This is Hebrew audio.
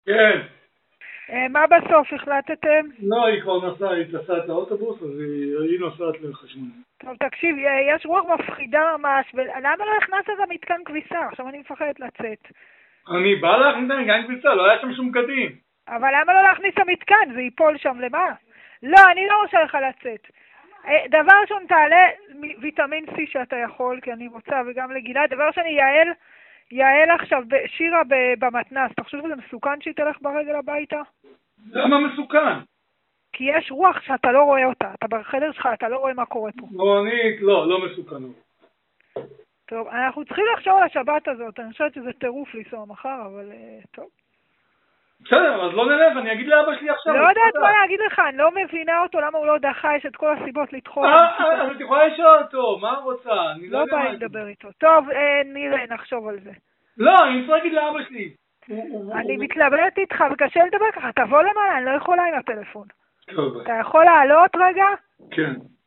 כן. מה בסוף החלטתם? לא, היא כבר נסעה, היא טסה את האוטובוס, אז היא נוסעת לחשמונית. טוב, תקשיב, יש רוח מפחידה ממש, ולמה לא הכנסת למתקן כביסה? עכשיו אני מפחדת לצאת. אני בא להכניס את גן כביסה, לא היה שם שום קדים. אבל למה לא להכניס למתקן? זה ייפול שם, למה? לא, אני לא רוצה לך לצאת. דבר ראשון, תעלה ויטמין C שאתה יכול, כי אני רוצה, וגם לגלעד. דבר שני, יעל עכשיו, שירה במתנ"ס. אתה חושב שזה מסוכן שהיא תלך ברגל הביתה? למה מסוכן? כי יש רוח שאתה לא רואה אותה. אתה בחדר שלך, אתה לא רואה מה קורה פה. לא מסוכן. טוב, אנחנו צריכים לחשוב על השבת הזאת. אני חושבת שזה טירוף לנסוע מחר, אבל טוב. בסדר, אז לא נלך, אני אגיד לאבא שלי עכשיו. לא יודעת מה להגיד לך, אני לא מבינה אותו, למה הוא לא דחה, יש את כל הסיבות לדחות. אז את יכולה לשאול אותו, מה הוא רוצה? אני לא לא יודע בא מה לי לדבר איתו. טוב, נראה, נחשוב על זה. לא, אני רוצה להגיד לאבא שלי. אני מתלבטת איתך, וקשה לדבר ככה, תבוא למעלה, אני לא יכולה עם הפלאפון. טוב, אתה יכול לעלות רגע? כן.